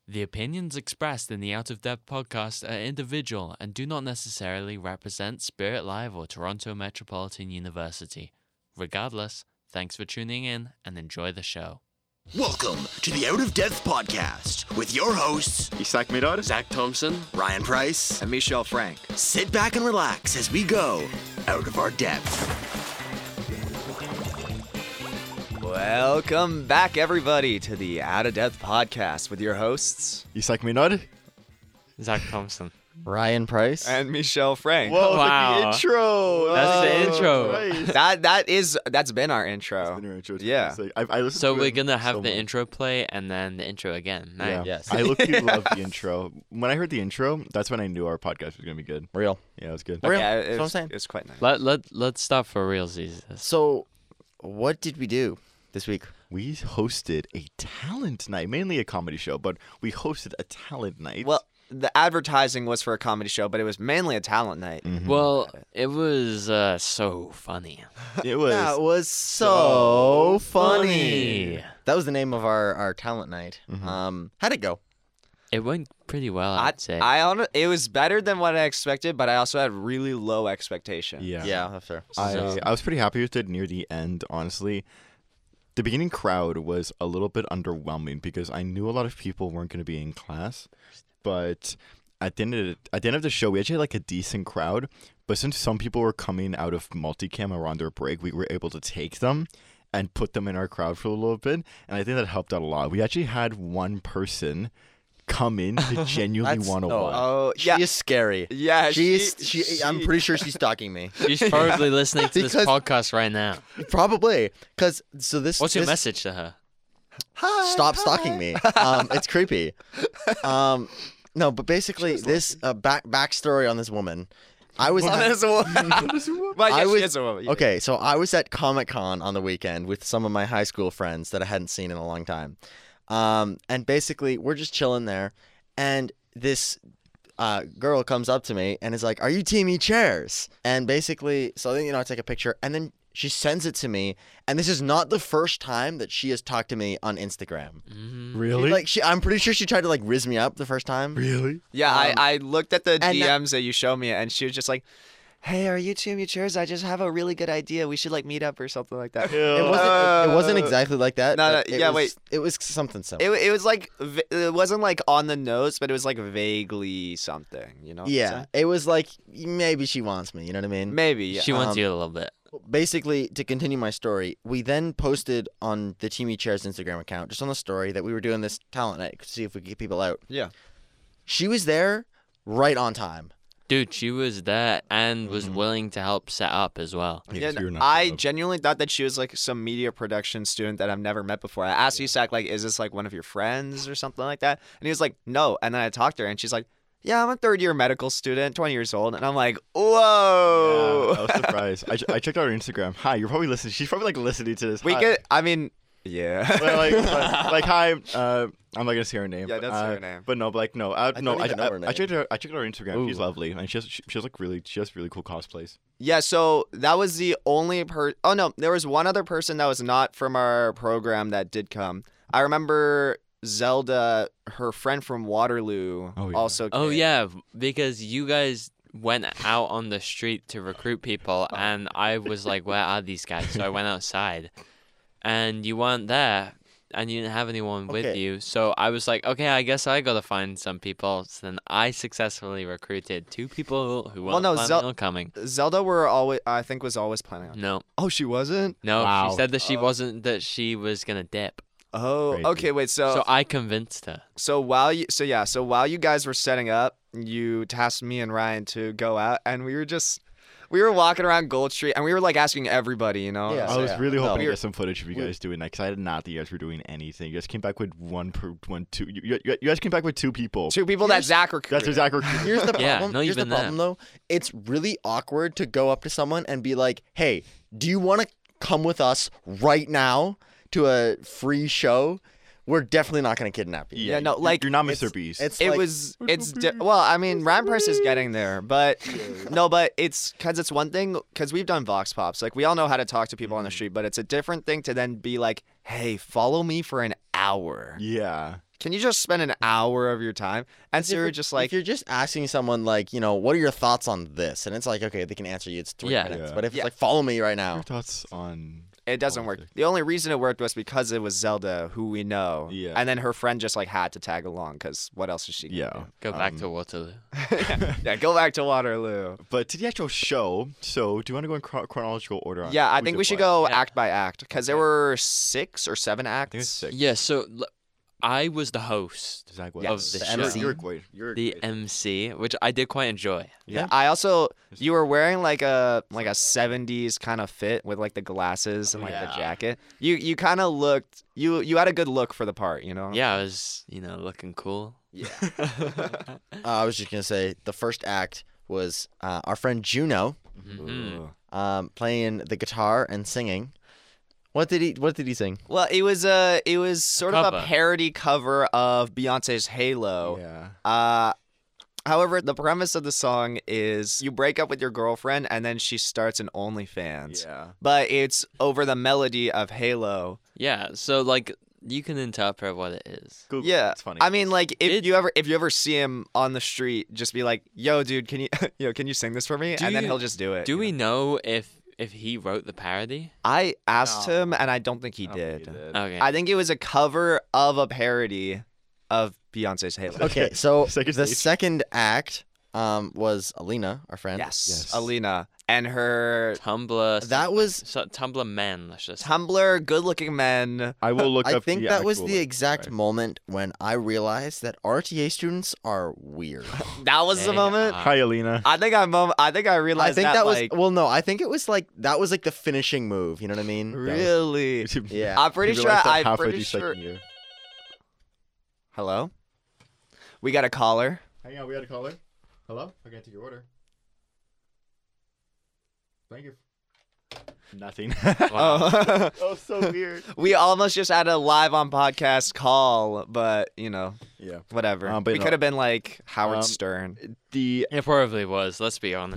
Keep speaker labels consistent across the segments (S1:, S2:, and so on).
S1: The opinions expressed in the Out of Depth podcast are individual and do not necessarily represent Spirit Live or Toronto Metropolitan University. Regardless, thanks for tuning in and enjoy the show.
S2: Welcome to the Out of Depth podcast with your hosts,
S3: Isak Mirar,
S1: Zach Thompson,
S2: Ryan Price,
S4: and Michelle Frank.
S2: Sit back and relax as we go out of our depth.
S4: Welcome back, everybody, to the Out of Depth podcast with your hosts
S3: Isak Mirar.
S1: Zach Thompson.
S5: Ryan Price.
S4: and Michelle Frank.
S3: Whoa,
S1: Wow.
S3: the intro.
S1: That's the
S3: Oh,
S1: intro.
S3: Right.
S4: That's been our intro.
S3: That's been your intro.
S4: Yeah.
S3: I listened
S1: So
S3: to
S1: we're
S3: it
S1: gonna have
S3: so
S1: the
S3: much.
S1: intro play and then the intro again. Nice.
S3: Yeah.
S5: Yes.
S3: I look-y love the intro. When I heard the intro, that's when I knew our podcast was gonna be good.
S5: Real.
S3: Yeah, it was good.
S5: Real.
S4: Yeah,
S5: That's what I'm saying.
S4: It's quite nice.
S1: Let's stop for realsies.
S5: So, what did we do this week?
S3: We hosted a talent night, mainly a comedy show, but we hosted a talent night.
S4: Well, the advertising was for a comedy show, but it was mainly a talent night.
S3: Mhm.
S1: Well, it was so funny.
S3: it was.
S5: That was so funny. That was the name of our talent night. How'd it go?
S1: It went pretty well, I'd say.
S4: It was better than what I expected, but I also had really low expectations.
S3: Yeah.
S5: that's fair.
S3: I was pretty happy with it near the end, honestly. The beginning crowd was a little bit underwhelming because I knew a lot of people weren't going to be in class. But at the end of the show, we actually had like a decent crowd. But since some people were coming out of multicam around their break, we were able to take them and put them in our crowd for a little bit. And I think that helped out a lot. We actually had one person come in to genuinely want to watch.
S4: Oh,
S5: She
S4: yeah.
S5: is scary.
S4: Yeah,
S5: I'm pretty sure she's stalking me.
S1: She's probably listening to this
S5: Because-
S1: podcast right now.
S5: Probably. What's
S1: What's your message to her?
S5: Stop stalking me. It's creepy. No, but basically, this backstory on this woman. I was
S4: Well,
S5: at-
S4: there's a woman. Well, yeah,
S5: I
S4: she
S5: was-
S4: is a woman.
S5: Okay, so I was at Comic-Con on the weekend with some of my high school friends that I hadn't seen in a long time. And basically, we're just chilling there, and this girl comes up to me and is like, "Are you Team E Chairs?" And basically, so then, I take a picture, and then she sends it to me, and this is not the first time that she has talked to me on Instagram.
S3: Really?
S5: I'm pretty sure she tried to riz me up the first time.
S3: Really?
S4: Yeah, I looked at the
S5: and
S4: DMs that you showed me, and she was just like, "Hey, are you Team Chairs? I just have a really good idea. We should meet up or something like that."
S5: It wasn't exactly like that.
S4: No,
S5: but
S4: no,
S5: it
S4: yeah,
S5: was-
S4: wait.
S5: It was something similar.
S4: It was like it wasn't like on the nose, but it was like vaguely something. You know? what I'm
S5: Yeah,
S4: saying?
S5: it was like maybe she wants me. You know what I mean?
S4: Maybe. Yeah.
S1: She wants you a little bit.
S5: Basically, to continue my story, we then posted on the Team E Chairs Instagram account, just on the story, that we were doing this talent night to see if we could get people out.
S4: Yeah.
S5: She was there right on time.
S1: Dude, she was there and was willing to help set up as well.
S3: Yeah,
S4: Yeah,
S3: 'cause you're not
S4: I
S3: up.
S4: genuinely thought that she was like some media production student that I've never met before. I asked Isak, like, is this like one of your friends or something like that? And he was like, no. And then I talked to her and she's like, yeah, I'm a third-year medical student, 20 years old. And I'm like, whoa.
S3: Yeah, I was surprised. I checked out her Instagram. Hi, you're probably listening. She's probably listening to this.
S4: We
S3: Hi.
S4: could, I mean, yeah.
S3: But, hi. I'm not gonna say her name.
S4: Yeah,
S3: but,
S4: don't say her name.
S3: But no, but no,
S5: don't even know her
S3: I checked
S5: name.
S3: her Instagram. She's lovely, and she has really cool cosplays.
S4: Yeah, so that was the only Oh, no, there was one other person that was not from our program that did come. I remember Zelda, her friend from Waterloo,
S3: Oh, yeah.
S4: also came.
S1: Oh yeah, because you guys went out on the street to recruit people, and I was like, "Where are these guys?" So I went outside, and you weren't there, and you didn't have anyone with
S5: Okay.
S1: you. So I was like, "Okay, I guess I gotta find some people." So then I successfully recruited 2 people who weren't
S4: no,
S1: planning on coming.
S4: Zelda I think was always planning on.
S1: No,
S4: Oh, she wasn't?
S1: no,
S3: Wow.
S1: she said that she wasn't. That she was gonna dip.
S4: Oh,
S3: Crazy.
S4: okay, wait.
S1: So I convinced her.
S4: So while you guys were setting up, you tasked me and Ryan to go out, and we were walking around Gold Street, and we were like asking everybody, you know.
S5: Yeah.
S3: I was really
S5: No.
S3: hoping to get some footage of you guys doing that because I did not think you guys were doing anything. You guys came back with two. You guys came back with 2 people.
S4: 2 people that Zach recruited.
S3: That's exactly.
S5: Here's the
S1: Yeah,
S5: problem.
S1: no,
S5: Here's
S1: you've
S5: the
S1: been there.
S5: problem, though. It's really awkward to go up to someone and be like, "Hey, do you want to come with us right now to a free show?" We're definitely not going to kidnap you.
S4: Yeah, no, like,
S3: you're not Mr. Beast.
S5: It's
S4: It
S5: like,
S4: was, well, I mean, Ryan Price is getting there, but no, but it's because it's one thing, because we've done Vox Pops. Like, we all know how to talk to people on the street, but it's a different thing to then be like, hey, follow me for an hour.
S3: yeah.
S4: can you just spend an hour of your time? And so you're just like,
S5: if you're just asking someone like, what are your thoughts on this? And it's like, okay, they can answer you. It's 3
S1: Yeah.
S5: minutes.
S3: Yeah.
S5: But if it's
S4: Yeah.
S5: like, follow me right
S3: Your
S5: now.
S3: thoughts on?
S4: it doesn't work.
S3: Politics.
S4: The only reason it worked was because it was Zelda, who we know.
S3: Yeah.
S4: And then her friend just like had to tag along because what else is she gonna
S3: Yeah.
S1: Go back to Waterloo.
S4: do? Yeah, go back to Waterloo.
S3: But to the actual show, so do you want to go in chronological order? On
S4: Yeah, I
S3: who
S4: think
S3: did
S4: we should
S3: what?
S4: go
S1: Yeah.
S4: act by act because there were 6 or 7 acts.
S3: I think it's 6.
S1: Yeah, so I was the host,
S3: Zach was.
S4: Yes.
S1: the
S3: You're-
S1: show.
S5: MC.
S3: You're great. You're
S1: the
S3: great.
S1: MC, which I did quite enjoy.
S4: Yeah. I also you were wearing like a 70s kind of fit with like the glasses and like the
S3: Yeah.
S4: jacket. You kind of looked you had a good look for the part, you know?
S1: Yeah, I was, looking cool.
S4: Yeah.
S5: I was just going to say the first act was our friend Juno
S1: Mhm.
S5: playing the guitar and singing. What did he sing?
S4: Well, it was sort of a
S1: Cover.
S4: parody cover of Beyonce's Halo.
S3: Yeah.
S4: However, the premise of the song is you break up with your girlfriend and then she starts an OnlyFans.
S3: Yeah.
S4: But it's over the melody of Halo.
S1: Yeah, so like you can interpret what it is.
S3: Google.
S4: Yeah,
S3: It's funny.
S4: I mean, like if
S1: It-
S4: you ever see him on the street, just be like, "Yo, dude, can you can you sing this for me?"
S1: Do
S4: And then
S1: you-
S4: he'll just do it.
S1: Do
S4: you
S1: we
S4: know?
S1: know if he wrote the parody?
S4: I asked
S3: No.
S4: him, and I don't think he
S3: I don't think
S4: did.
S3: he did.
S1: Okay.
S4: I think it was a cover of a parody of Beyonce's Halo.
S5: Okay, so
S3: Second
S5: the
S3: stage.
S5: second act was Alina, our friend.
S4: Yes,
S3: Yes.
S4: Alina and her
S1: Tumblr.
S5: That was
S1: Tumblr men. Let's just.
S4: Tumblr, good-looking men.
S3: I will look
S5: I
S3: up.
S5: think
S3: the
S5: that was
S3: actual,
S5: the exact
S3: right.
S5: moment when I realized that RTA students are weird.
S4: That was the
S1: They
S4: moment.
S1: are.
S3: Hi, Alina.
S4: I think I realized
S5: I think that was
S4: like,
S5: well, no, I think it was like that was like the finishing move. You know what I mean?
S4: really.
S5: Yeah.
S4: I'm pretty
S3: You
S4: sure.
S3: realized that
S4: I'm
S3: halfway
S4: pretty
S3: through
S4: sure.
S3: second year.
S4: Hello. We got a caller.
S3: Hang on, we got a caller. Hello? I can't take your order. Thank you. Nothing.
S1: Wow.
S4: Oh.
S3: Oh, so weird.
S4: We almost just had a live on podcast call, but
S3: Yeah.
S4: whatever.
S3: But
S4: we
S3: no.
S4: could have been like Howard
S3: Um,
S4: Stern.
S3: The
S1: It probably was. Let's be honest.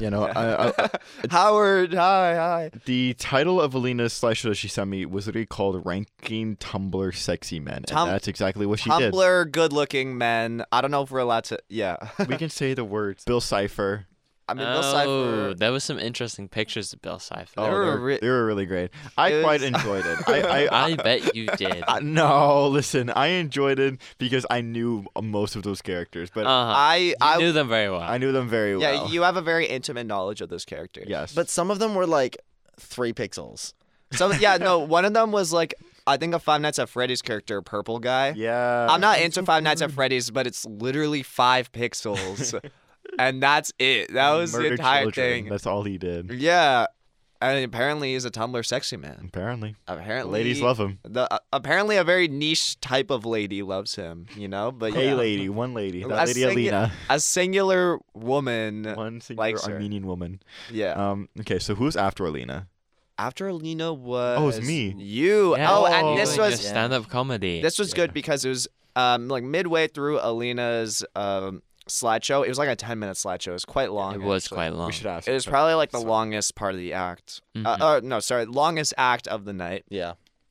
S4: Howard, hi.
S3: the title of Alina's slideshow that she sent me was literally called "Ranking Tumblr Sexy Men," and
S4: Tum-
S3: that's exactly what she did.
S4: Tumblr, good-looking men. I don't know if we're allowed to. Yeah.
S3: We can say the words. Bill Cipher.
S4: I mean, Bill
S1: Oh,
S4: Cipher.
S1: there was some interesting pictures of Bill Cipher.
S3: Oh,
S4: They were
S3: they were really great. I
S4: It
S3: quite
S4: was-
S3: enjoyed it. I
S1: I bet you did.
S3: no, listen. I enjoyed it because I knew most of those characters, but
S1: Uh-huh.
S4: I
S1: You knew them very well.
S3: I knew them very
S4: yeah,
S3: well.
S4: you have a very intimate knowledge of those characters.
S3: Yes,
S5: But some of them were like 3 pixels.
S4: So yeah, no, one of them was like I think a Five Nights at Freddy's character, purple guy.
S3: yeah.
S4: I'm not into Five Nights at Freddy's, but it's literally 5 pixels, and that's it. That was the
S3: Murdered
S4: entire
S3: children.
S4: thing.
S3: That's all he did.
S4: Yeah, and apparently he's a Tumblr sexy man.
S3: Apparently,
S4: Apparently,
S3: ladies love him.
S4: Apparently a very niche type of lady loves him. But
S3: A
S4: yeah.
S3: lady, one lady.
S4: A
S3: That lady, Alina.
S4: A singular woman.
S3: One singular
S4: likes her.
S3: Armenian woman.
S4: Yeah.
S3: Okay, so who's after Alina?
S4: After Alina was.
S3: Oh, it's me.
S4: You.
S1: Yeah.
S4: Oh,
S3: Oh,
S4: and this
S1: Doing
S4: was
S1: just stand-up comedy.
S4: this was
S3: Yeah.
S4: good because it was like midway through Alina's slideshow. It was like a 10-minute slideshow. It was quite long.
S1: It was
S4: actually.
S1: quite long.
S3: We should ask.
S4: It was probably like the longest part of the act.
S1: Mhm.
S4: No, sorry, longest act of the night.
S5: Yeah.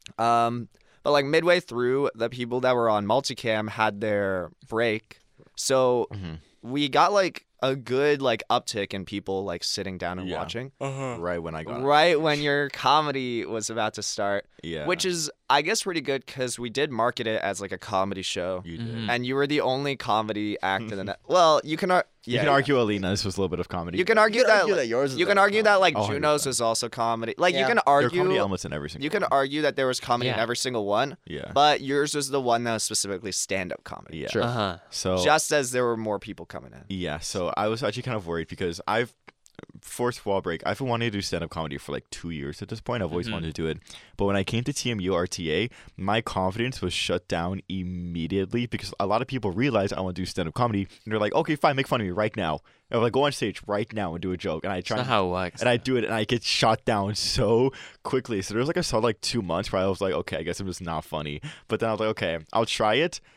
S4: But like midway through, the people that were on multicam had their break, so
S3: Mhm.
S4: we got like a good like uptick in people like sitting down and
S3: Yeah.
S4: watching
S3: right when I got.
S4: right when your comedy was about to start,
S3: Yeah.
S4: which is I guess pretty good because we did market it as like a comedy show,
S3: you did.
S1: Mhm.
S4: and you were the only comedy act in the net. Well, you can
S3: You can argue Alina's was a little bit of comedy.
S4: You can argue
S5: You could
S4: that.
S5: argue that yours is
S4: you can
S5: better
S4: argue that like
S3: Oh,
S4: Juno's
S3: 100%.
S4: is also comedy. Like you
S5: Yeah.
S4: can
S3: There are comedy
S4: argue.
S3: elements in every single.
S4: You can
S3: one.
S4: argue that there was comedy in
S1: Yeah.
S4: every single one,
S3: Yeah.
S4: but yours was the one that was specifically stand-up comedy.
S3: Yeah.
S5: Sure.
S1: Uh-huh.
S3: So
S4: Just as there were more people coming in.
S3: yeah, so I was actually kind of worried because I've fourth wall break. I've been wanting to do stand-up comedy for like 2 years at this point. I've always
S1: Mhm.
S3: wanted to do it, but when I came to TMU RTA, my confidence was shut down immediately because a lot of people realize I want to do stand-up comedy, and they're like, "Okay, fine, make fun of me right now." I'm like, "Go on stage right now and do a joke," and I
S1: That's
S3: try
S1: not how it works.
S3: and I do it, and I get shot down so quickly. So there was like a solid like 2 months where I was like, "Okay, I guess I'm just not funny." But then I was like, "Okay, I'll try it."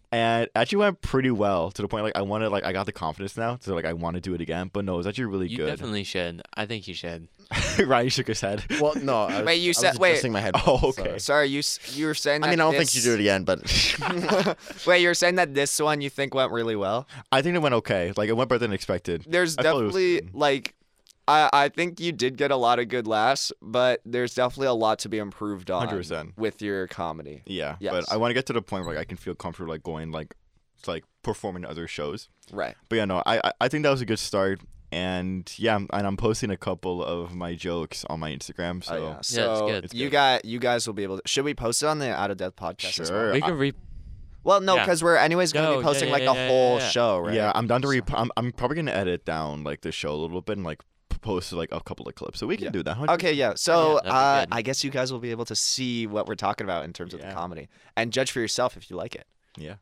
S3: And it actually went pretty well to the point I got the confidence now, so I want to do it again. But no, it was actually really
S1: You
S3: good.
S1: definitely should. I think you should.
S3: Ryan shook his head.
S5: Well, no.
S4: Wait, you said- wait.
S5: adjusting my head.
S3: Oh, okay.
S4: Sorry, you were saying that
S5: I mean, I don't think
S4: this-
S5: you do it again, but
S4: Wait, you're saying that this one you think went really well?
S3: I think it went okay. Like it went better than expected.
S4: There's
S3: I thought it was
S4: definitely
S3: good.
S4: like I think you did get a lot of good laughs, but there's definitely a lot to be improved on
S3: 100%.
S4: with your comedy.
S3: Yeah,
S4: Yes.
S3: but I want to get to the point where I can feel comfortable going performing other shows.
S4: Right.
S3: But yeah, no, I think that was a good start. And yeah, and I'm posting a couple of my jokes on my Instagram. So
S4: Oh, yeah.
S1: it's
S4: So
S1: good.
S3: It's
S4: you
S3: good.
S4: guys will be able to. Should we post it on the Out of Death podcast? As well?
S3: Sure.
S1: We could
S4: Well, no,
S1: Yeah.
S4: because we're anyways going to
S1: No,
S4: be
S1: yeah,
S4: posting
S1: yeah,
S4: like
S1: yeah,
S4: the
S1: yeah,
S4: whole
S1: yeah.
S4: show, right?
S3: Yeah, I'm down to I'm probably gonna edit down the show a little bit and post a couple of clips. So we can
S4: Yeah.
S3: do that.
S4: Okay, yeah. So
S1: Yeah, that'd be good.
S4: I guess you guys will be able to see what we're talking about in terms of the
S3: Yeah.
S4: comedy and judge for yourself if you like it.
S3: Yeah.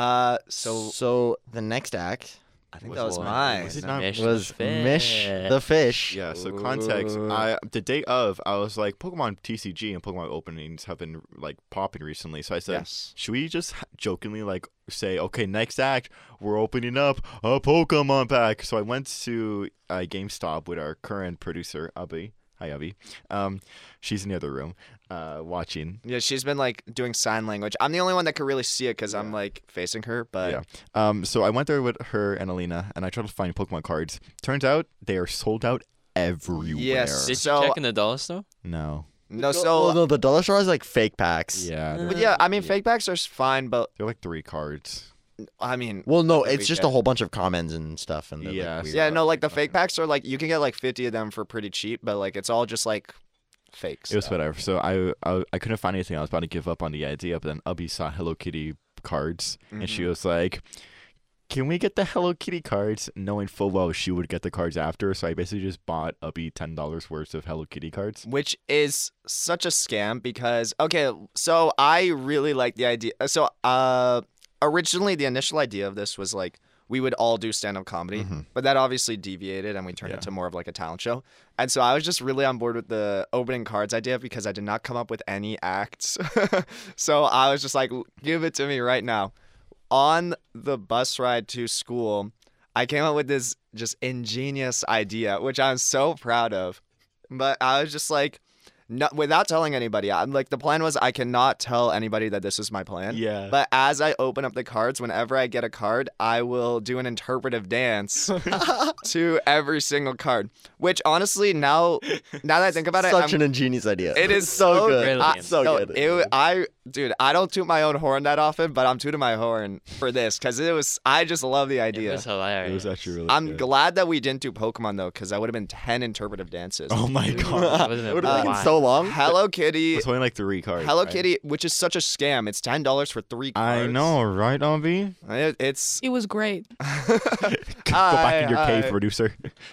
S4: So
S5: the next act
S4: I think
S3: was
S4: that was
S3: what?
S4: mine.
S3: Was it not-
S1: Mish
S5: was
S1: the
S5: Mish the fish.
S3: Yeah, so context,
S4: Ooh.
S3: the day of, I was like, Pokemon TCG and Pokemon openings have been popping recently. So I said,
S4: Yes.
S3: should we just jokingly say, okay, next act, we're opening up a Pokemon pack. So I went to GameStop with our current producer, Abby. Hi, Abby. She's in the other room, watching.
S4: Yeah, she's been doing sign language. I'm the only one that could really see it because I'm facing her. But
S3: Yeah. So I went there with her and Alina, and I tried to find Pokemon cards. Turns out they are sold out everywhere.
S4: Yes.
S1: Did
S4: So-
S1: you check in the dollar store?
S3: No.
S4: no,
S5: Well,
S4: so
S5: no, the dollar store has fake packs.
S3: Yeah.
S4: but yeah, I mean, fake packs are fine, but
S3: They're 3 cards.
S4: I mean,
S5: Well, no,
S4: What did
S5: it's
S4: we
S5: just
S4: get?
S5: a whole bunch of comments and stuff, and they're,
S3: Yeah,
S5: weird.
S4: yeah, no, the fake packs are you can get 50 of them for pretty cheap, but it's all just fake.
S3: It was
S4: stuff.
S3: whatever. So I couldn't find anything. I was about to give up on the idea, but then Abby saw Hello Kitty cards, and she was like, "Can we get the Hello Kitty cards?" Knowing full well she would get the cards after. So I basically just bought Abby $10 worth of Hello Kitty cards.
S4: Which is such a scam because so I really like the idea. So originally the initial idea of this was we would all do stand-up comedy, but that obviously deviated and we turned it to more of a talent show. And so I was just really on board with the opening cards idea because I did not come up with any acts. So I was just give it to me right now. On the bus ride to school, I came up with this just ingenious idea, which I'm so proud of. But I was just no, without telling anybody. I'm the plan was I cannot tell anybody that this is my plan.
S3: Yeah.
S4: But as I open up the cards, whenever I get a card, I will do an interpretive dance to every single card. Which honestly, now that I think about it,
S5: Such an ingenious idea.
S4: it is
S5: so good.
S1: Brilliant.
S5: So
S4: no,
S5: good.
S4: Dude, I don't toot my own horn that often, but I'm tooting my horn for this because I just love the
S1: It
S4: idea.
S1: was hilarious.
S3: It was actually really
S4: I'm
S3: good.
S4: glad that we didn't do Pokemon though, because that would have been 10 interpretive dances.
S3: Oh my god.
S1: Wasn't it
S5: It would have taken
S1: wild?
S5: so long.
S4: Hello Kitty,
S3: It's only 3 cards.
S4: Hello
S3: right?
S4: Kitty, which is such a scam. It's $10 for 3 cards.
S3: I know, right, Abby?
S4: It's
S6: It was great.
S3: Go back in your cave, producer.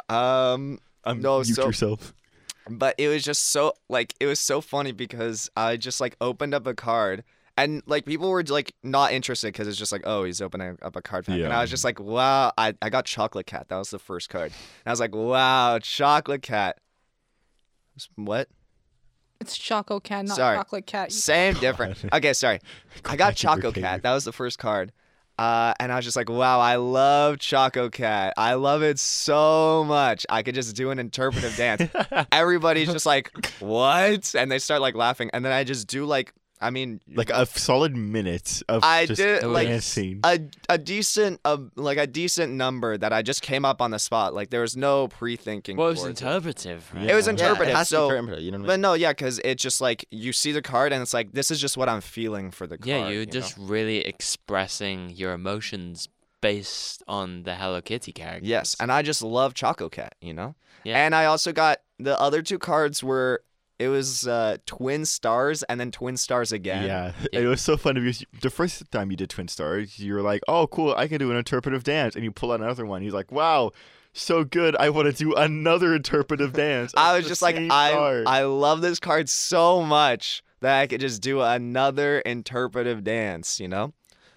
S4: No,
S3: Mute
S4: so
S3: yourself.
S4: but it was just so it was so funny because I just opened up a card and people were not interested because it's just oh, he's opening up a card pack, and
S3: Yeah.
S4: I was just wow, I got Chocolate Cat. That was the first card, and I was wow, Chocolate Cat. What?
S6: It's Choco Cat, not
S4: Sorry.
S6: Chocolate Cat.
S4: Same, different. Okay, sorry. I got
S3: back in your
S4: Choco Cat.
S3: cave.
S4: That was the first card. And I was just wow, I love Choco Cat. I love it so much. I could just do an interpretive dance. Everybody's just what? And they start laughing. And then I just do
S3: A solid minute of
S4: I
S3: just
S4: did,
S3: dancing.
S4: a decent a decent number that I just came up on the spot. There was no pre-thinking.
S1: Well, it was
S4: towards
S1: interpretive, right?
S4: It was
S3: Yeah.
S4: interpretive.
S5: Yeah, it has to be
S4: so,
S5: interpretive, you know what I
S4: but
S5: mean?
S4: no, yeah, because it's just you see the card and it's this is just what I'm feeling for the card.
S1: Yeah, you're
S4: you
S1: just
S4: know?
S1: really expressing your emotions based on the Hello Kitty character.
S4: Yes, and I just love Choco Cat,
S1: Yeah.
S4: And I also got the other 2 cards were it was Twin Stars and then Twin Stars again.
S3: Yeah, it was so fun because the first time you did Twin Stars, you were like, "Oh, cool! I can do an interpretive dance," and you pull out another one. He's like, "Wow, so good! I want to do another interpretive dance."
S4: I
S3: of
S4: was
S3: the
S4: just
S3: same card."
S4: I love this card so much that I could just do another interpretive dance, you know?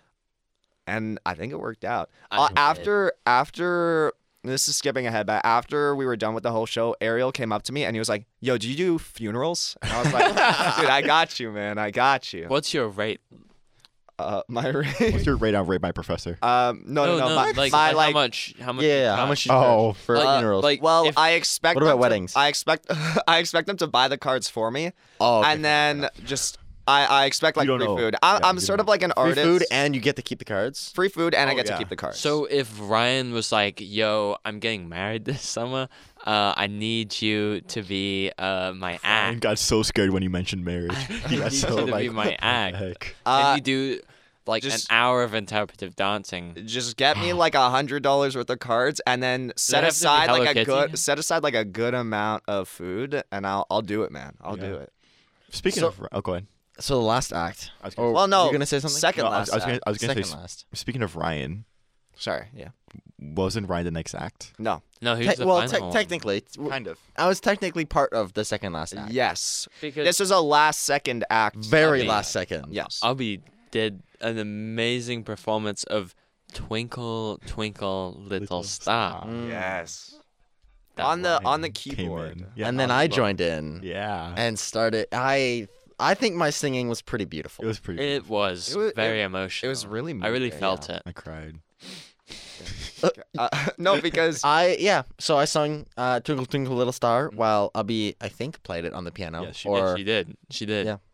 S4: And I think it worked out.
S1: I think it did.
S4: After this is skipping ahead, but after we were done with the whole show, Ariel came up to me and he was like, "Yo, do you do funerals?" And I was like, "Dude, I got you, man. I got you."
S1: What's your rate?
S4: My
S3: What's
S4: rate.
S3: your rate out rate by professor?
S4: No.
S1: like
S4: my
S1: how
S4: like.
S1: much? How much?
S5: Yeah,
S1: it
S5: how
S1: cost?
S5: much you
S3: Oh,
S5: charge for funerals?
S1: like
S4: Well,
S1: if-
S4: I expect.
S5: What about
S4: them to-
S5: weddings?
S4: I expect. I expect them to buy the cards for me,
S5: oh, okay.
S4: and then just. I expect like
S3: You
S4: free
S3: don't know.
S4: food.
S3: Yeah,
S4: I'm
S3: you
S4: sort
S3: don't
S4: of like an
S5: free
S4: artist.
S5: food and you get to keep the cards.
S4: Free food, and I
S3: Oh,
S4: get to
S3: yeah.
S4: keep the cards.
S1: So if Ryan was like, "Yo, I'm getting married this summer. I need you to be my
S3: I
S1: act.
S3: got so scared when you mentioned marriage. He got
S1: need
S3: so
S1: you to
S3: like,
S1: be my
S3: what the
S1: act.
S3: heck?
S1: Can you do like
S4: just-
S1: an hour of interpretive dancing?"
S4: just get me like $100 worth of cards, and then set
S1: have to be
S4: aside
S1: Hello
S4: like a
S1: Kitty?
S4: good amount of food, and I'll do it, man. I'll do
S3: Yeah.
S4: it.
S3: Speaking
S5: So-
S3: of, go ahead.
S5: So the last act.
S3: I was gonna-
S5: Oh,
S4: Well, no.
S5: You're gonna say something?
S4: Second
S3: No,
S4: last.
S3: I was gonna
S4: act.
S3: say.
S5: Second last.
S3: Speaking of Ryan,
S4: Sorry. Yeah.
S3: wasn't Ryan the next act?
S4: No.
S1: No, he was the
S5: Well,
S1: final one.
S5: technically,
S3: Kind of.
S5: I was technically part of the second last act.
S4: Yes.
S1: because
S4: This is a last second act.
S5: Very
S1: mean,
S5: last second.
S4: Yes.
S1: Abby did an amazing performance of "Twinkle Twinkle Little Star."
S5: Mm.
S4: Yes.
S1: That
S4: On the
S3: Ryan came
S4: keyboard.
S3: in. Yeah,
S5: And then
S3: on
S5: I
S3: the-
S5: joined in
S3: Yeah.
S5: and started. I think my singing was pretty beautiful.
S3: It was pretty.
S1: It was
S4: It wa-
S1: very
S4: it
S1: emotional.
S4: was really
S1: I really
S4: moving,
S1: felt
S4: yeah.
S1: it.
S3: I cried.
S4: No, because
S5: So I sung "Twinkle Twinkle Little Star" while Abby, I think, played it on the piano.
S3: Yes, she
S5: or
S1: Yeah, she did. She did.
S5: Yeah.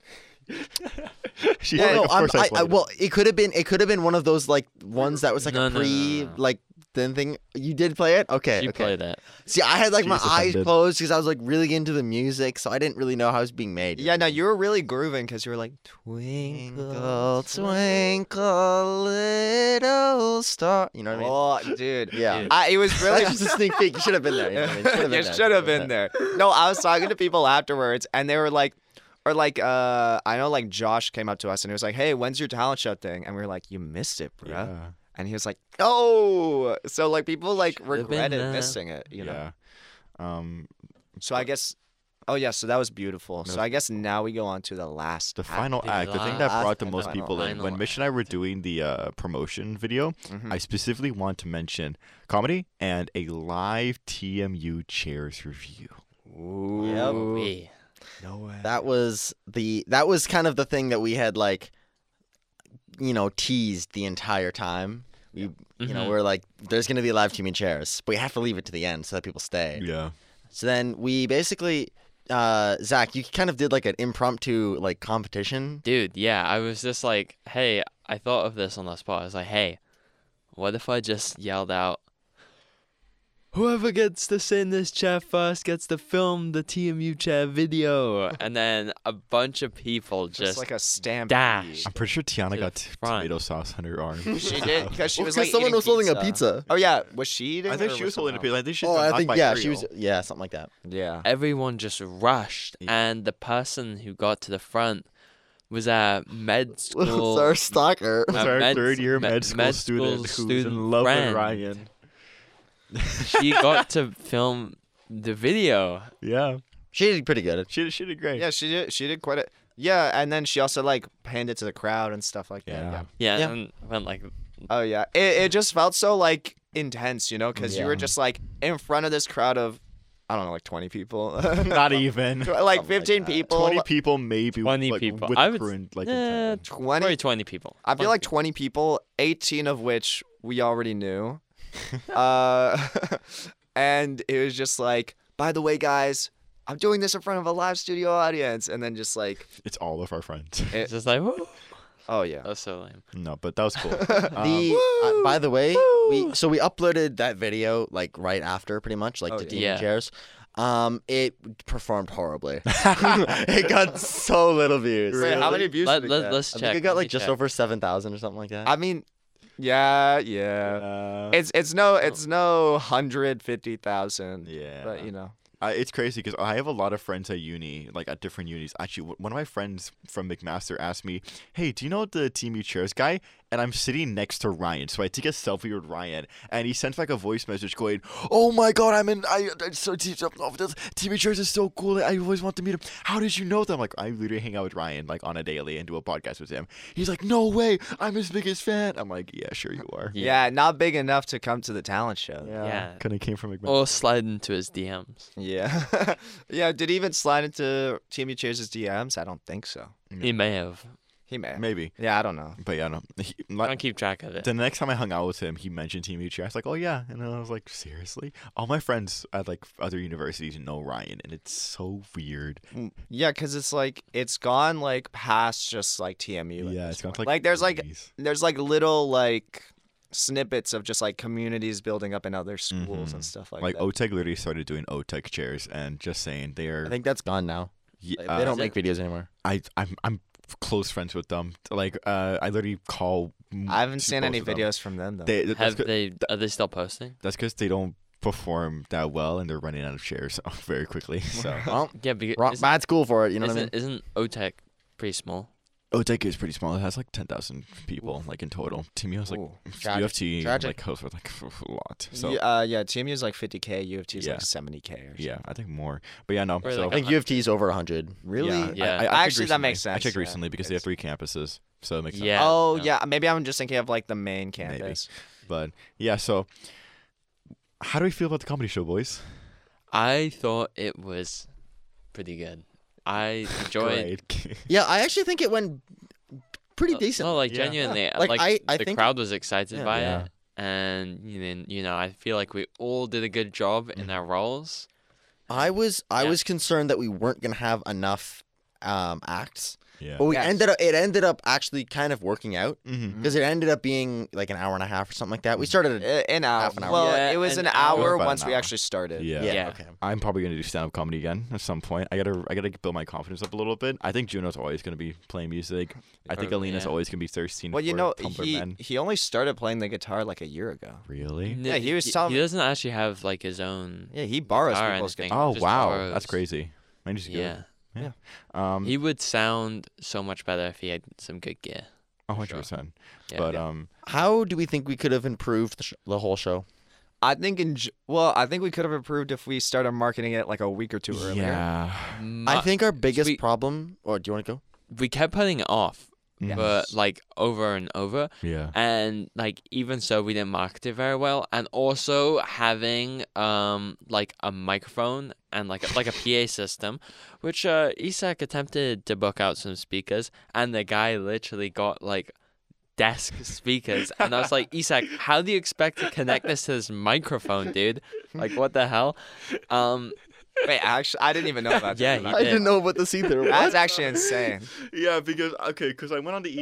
S3: She
S4: Well,
S3: did,
S5: no,
S3: of course I played it.
S5: well, it could have been one of those like ones that was like
S1: No,
S5: a
S1: no,
S5: pre
S1: no, no.
S5: like then thing. You did play it, okay?
S1: She
S5: okay.
S1: played it.
S5: See, I had like
S3: She
S5: my
S3: was
S5: eyes
S3: offended.
S5: closed because I was like really into the music, so I didn't really know how it was being made.
S4: yeah, no, you were really grooving because you were like
S5: Twinkle, twinkle, little star. You know what I mean?
S4: Oh, dude.
S5: Yeah.
S1: Dude.
S4: It was really
S5: That's just a sneak peek. You should have been there. You know what I mean?
S4: You should have been there. No, I was talking to people afterwards, and they were like, or like, I know like Josh came up to us and he was like, "Hey, when's your talent show thing?" And we were like, "You missed it, bro."
S3: Yeah.
S4: And he was like, "No." So like people like
S1: Should've been
S4: regretted
S1: there.
S4: missing it, you know.
S3: Yeah.
S4: So I guess. Oh yeah, so that was beautiful.
S3: That
S4: So
S3: was-
S4: I guess now we go on to the last.
S3: The
S4: act.
S3: final
S1: the
S3: act, the thing that
S5: last
S3: brought the
S5: and
S3: most
S4: final
S3: people in. When
S1: act.
S3: Mitch and I were doing the promotion video,
S4: Mhm.
S3: I specifically want to mention comedy and a live TMU chairs review.
S4: Ooh.
S1: Yeah.
S4: No way.
S5: That was kind of the thing that we had like, teased the entire time. We,
S1: Mhm.
S5: we're like, there's gonna be a live team in chairs, but we have to leave it to the end so that people stay.
S3: Yeah.
S5: So then we basically, Zach, you kind of did like an impromptu like competition.
S1: Dude, yeah, I was just like, hey, I thought of this on the spot. I was like, hey, what if I just yelled out, whoever gets to sit in this chair first gets to film the TMU chair video? And then a bunch of people
S4: Just
S1: just
S4: like a stamp.
S1: dash.
S3: I'm pretty sure Tiana
S1: To
S3: got
S1: the front.
S3: tomato sauce on her arm.
S4: She did because she was like
S5: someone
S4: eating
S5: was holding
S4: pizza.
S5: a pizza.
S4: Oh yeah, was she eating?
S3: I think
S4: or
S3: she was holding a
S4: someone
S3: pizza. I think she
S5: Oh,
S3: got
S5: I
S3: knocked
S5: think
S3: by
S5: she was.
S3: cereal.
S5: Yeah, something like that.
S4: else? Yeah.
S1: Everyone just rushed,
S3: Yeah.
S1: and the person who got to the front was a med school.
S5: Our stalker.
S3: It was
S1: a
S3: our
S1: med-
S3: third-year
S1: med-
S3: med school
S1: med
S3: student
S1: school
S3: who's in
S1: student
S3: love
S1: friend.
S3: with Ryan.
S1: She got to film the video.
S3: Yeah,
S5: She did pretty good.
S3: she did great.
S4: Yeah, she did. She did quite a. Yeah, and then she also like panned it to the crowd and stuff like that.
S3: Yeah.
S1: Yeah,
S5: Yeah.
S1: and went like,
S4: Oh yeah, it just felt so like intense, because you were
S5: Yeah.
S4: just like in front of this crowd of, I don't know, like 20 people.
S3: Not even.
S4: like
S5: Something like
S4: 15
S5: that.
S4: people.
S3: 20 people, maybe.
S1: 20
S3: like,
S1: people.
S3: With
S1: I
S3: the
S1: would-
S3: crew and, like,
S1: eh,
S3: in
S4: 20.
S1: probably 20 people.
S4: I feel
S1: 20
S4: like
S1: people.
S4: 20 people, 18 of which we already knew. And it was just like, by the way, guys, I'm doing this in front of a live studio audience. And then just like,
S3: It's all of our friends.
S1: It's just like, woo.
S4: oh yeah.
S1: That was so lame.
S3: No, but that was cool.
S5: By the way, we uploaded that video like right after, pretty much like
S4: Oh,
S5: to
S4: yeah.
S5: Demon
S1: Yeah.
S5: Chairs. It performed horribly. It got so little views.
S4: Wait, how many views did it get?
S1: Let's
S5: I
S1: check.
S5: think it got
S1: let me
S5: like just
S1: check.
S5: over 7,000 or something like that.
S4: I mean, yeah. It's no 150,000.
S3: yeah.
S4: But you know.
S3: It's crazy because I have a lot of friends at uni, like at different unis. Actually, one of my friends from McMaster asked me, "Hey, do you know the TMU chairs guy?" And I'm sitting next to Ryan, so I take a selfie with Ryan, and he sends back a voice message going, "Oh my God, TMU chairs is so cool. I always want to meet him. How did you know them?" Like, I literally hang out with Ryan like on a daily and do a podcast with him. He's like, "No way, I'm his biggest fan." I'm like, "Yeah, sure you are."
S4: Yeah, not big enough to come to the talent show.
S1: Yeah.
S3: Kind of came from McMaster.
S1: Or slide into his DMs.
S4: Yeah. Yeah, did he even slide into TMU Chairs' DMs? I don't think so.
S1: He may have.
S4: He may.
S3: Maybe.
S4: Yeah, I don't know.
S3: But yeah, no.
S1: I don't keep track of it.
S3: The next time I hung out with him, he mentioned Team UT. I was like, oh yeah, and I was like, seriously? All my friends at like other universities know Ryan, and it's so weird.
S4: Yeah, because it's like it's gone like past just like TMU. at
S3: Yeah,
S4: this
S3: it's gone
S4: point.
S3: to, like,
S4: there's
S3: movies.
S4: like little like snippets of just like communities building up in other schools
S3: Mhm.
S4: and stuff like
S3: Like
S4: that.
S3: OTEC literally started doing OTEC chairs, and just saying they are.
S5: I think that's gone now.
S3: Yeah,
S5: They don't
S1: Is
S5: make videos anymore.
S3: I'm close friends with them. Like I literally call.
S4: I haven't
S3: too
S4: seen
S3: close
S4: any
S3: with them.
S4: videos from them though.
S1: Are they still posting?
S3: That's because they don't perform that well, and they're running out of chairs very quickly. So
S5: Well,
S1: Yeah, because
S5: bad school for it. You know what I mean?
S1: isn't OTEC pretty small?
S3: OTEC is pretty small. It has like 10,000 people like in total. TMU has like
S4: Ooh.
S3: UFT
S5: Tragic.
S3: like hosts with like a lot. So
S4: Yeah, TMU is like 50K, UFT is
S3: Yeah.
S4: like 70K or something.
S3: yeah, I think more. But yeah, no.
S1: Or
S3: So
S1: like
S5: I think UFT is over 100.
S4: Really?
S3: Yeah,
S1: Yeah.
S3: I checked
S4: Actually, that
S3: recently.
S4: makes
S3: I
S4: sense,
S3: checked
S4: yeah.
S3: recently because they have 3 campuses, so it makes sense.
S1: Yeah.
S4: Oh
S1: no.
S4: yeah, maybe I'm just thinking of like the main campus.
S3: But yeah, so how do we feel about the comedy show, boys?
S1: I thought it was pretty good. I enjoyed.
S3: Great.
S5: Yeah, I actually think it went pretty decent.
S1: No, like
S3: Yeah.
S1: genuinely,
S5: Like, I
S1: the
S5: think-
S1: crowd was excited
S5: Yeah.
S1: by
S3: Yeah.
S1: it, and you know, I feel like we all did a good job in our roles.
S5: I was
S1: Yeah.
S5: concerned that we weren't gonna have enough acts,
S3: Yeah.
S5: but
S4: Yes.
S5: it ended up actually kind of working out
S3: Mm-hmm.
S5: because it ended up being like an hour and a half or something like that. We started at
S4: An hour.
S5: Half an hour.
S4: Well,
S1: Yeah,
S4: it was
S1: an
S4: an
S1: hour.
S4: hour
S3: About
S4: once
S3: an
S4: we
S3: hour.
S4: actually started.
S3: Yeah.
S1: Yeah.
S5: Okay.
S3: I'm probably gonna do stand-up comedy again at some point. I gotta build my confidence up a little bit. I think Juno's always gonna be playing music. I think
S1: Probably,
S3: Alina's
S1: yeah.
S3: always gonna be thirsting.
S4: Well, you
S3: for
S4: know,
S3: Tumblr men.
S4: he only started playing the guitar like a year ago.
S3: Really?
S1: No,
S4: Yeah, he was telling
S1: he
S4: me-
S1: doesn't actually have like his own.
S4: Yeah, he borrows
S1: guitar or
S4: people's
S1: anything.
S4: guitars.
S3: Oh
S1: just
S3: wow,
S1: borrows.
S3: that's crazy. Mine is
S1: Yeah.
S3: good.
S1: He would sound so much better if he had some good gear.
S3: 100%.
S1: Yeah.
S3: But
S5: How do we think we could have improved the whole show?
S4: I think I think we could have improved if we started marketing it like a week or two earlier.
S3: yeah.
S5: I think our biggest
S1: we-
S5: problem. Or do you want to go?
S1: we kept putting it off,
S3: Yes.
S1: but like over and over.
S3: Yeah.
S1: And like even so we didn't market it very well, and also having like a microphone and like a PA system, which Isak attempted to book out some speakers, and the guy literally got like desk speakers, and I was like, Isak, how do you expect to connect this to this microphone, dude? Like what the hell?
S4: Wait, actually, I didn't even know about that.
S1: Yeah, he
S5: I
S1: did.
S5: didn't know about this either.
S4: That's actually insane.
S3: Yeah, because I went on the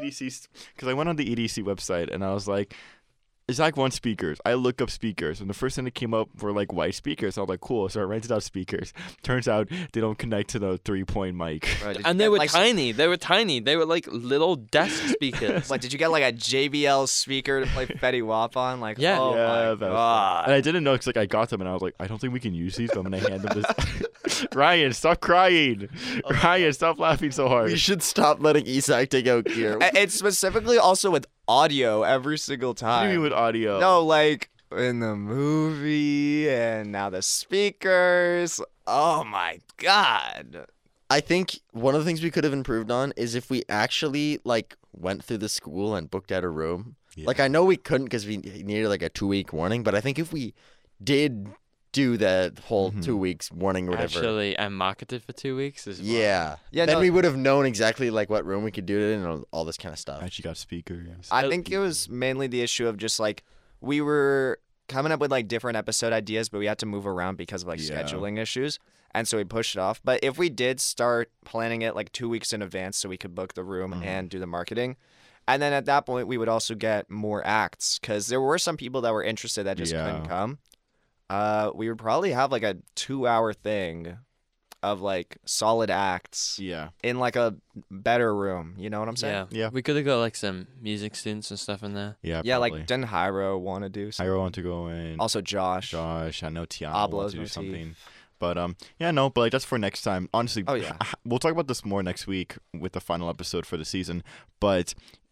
S3: EDC website and I was like, Zach wants speakers. I look up speakers, and the first thing that came up were like white speakers. I was like, cool. So I rented out speakers. Turns out they don't connect to the 3-point mic.
S4: Bro, did you
S1: And they
S4: get,
S1: were
S4: like,
S1: tiny. They were tiny. They were like little desk speakers.
S4: What, did you get like a JBL speaker to play Fetty Wap on? Like,
S1: Yeah.
S4: oh
S3: Yeah,
S4: my
S3: that was-
S4: god.
S3: And I didn't know because like I got them and I was like, I don't think we can use these, but I'm gonna hand them this. Ryan, stop crying. Ryan, stop laughing so hard.
S5: We should stop letting Isak take out gear.
S4: It's specifically also with audio every single
S3: What do
S4: time.
S3: you mean with audio?
S4: No, like in the movie and now the speakers. Oh my god.
S5: I think one of the things we could have improved on is if we actually like went through the school and booked out a room.
S3: Yeah.
S5: Like I know we couldn't because we needed like a 2-week warning, but I think if we did do the whole 2 weeks warning or whatever,
S1: Actually, and marketed for 2 weeks as well.
S5: yeah,
S4: Yeah,
S5: then
S4: no-
S5: we would have known exactly like what room we could do it in and all this kind of stuff.
S3: I actually got speakers.
S4: I think it was mainly the issue of just like we were coming up with like different episode ideas, but we had to move around because of like
S3: Yeah.
S4: scheduling issues. And so we pushed it off. But if we did start planning it like 2 weeks in advance so we could book the room and do the marketing, and then at that point we would also get more acts because there were some people that were interested that just couldn't
S3: Yeah.
S4: come. We would probably have like a 2-hour thing of like solid acts
S3: Yeah.
S4: in like a better room. You know what I'm saying?
S1: Yeah.
S3: Yeah.
S1: We could have got like some music students and stuff in there.
S3: Yeah.
S4: Yeah,
S3: probably.
S4: like didn't Hyro want to do something?
S3: I want to go in.
S4: Also Josh.
S3: Josh, I know Tiana
S4: Ablo's
S3: wants to do
S4: motif.
S3: something. But yeah, no, but like that's for next time. Honestly,
S4: Oh, yeah.
S3: we'll talk about this more next week with the final episode for the season. But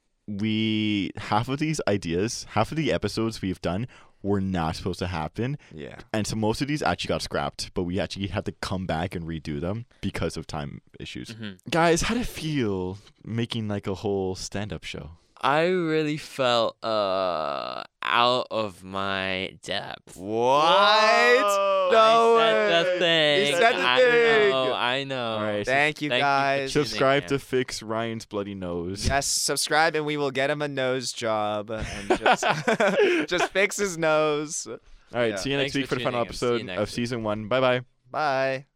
S3: half of these ideas, half of the episodes we've done were not supposed to happen.
S4: Yeah.
S3: And so most of these actually got scrapped, but we actually had to come back and redo them because of time issues. Guys, how did it feel making like a whole stand-up show?
S1: I really felt out of my depth.
S4: What? No
S1: I said the
S4: way.
S1: thing.
S4: He said the thing.
S1: I know.
S3: All right,
S4: Thank you,
S1: Thank you for
S4: guys.
S1: tuning
S3: subscribe
S1: in.
S3: to fix Ryan's bloody nose.
S4: Yes, subscribe and we will get him a nose job and just, just fix his nose.
S3: All right,
S4: Yeah.
S3: see you next
S1: Thanks
S3: week
S1: for
S3: for the final
S1: tuning in. See you
S3: episode
S1: next
S3: of
S1: week.
S3: season 1. Bye bye.
S4: Bye.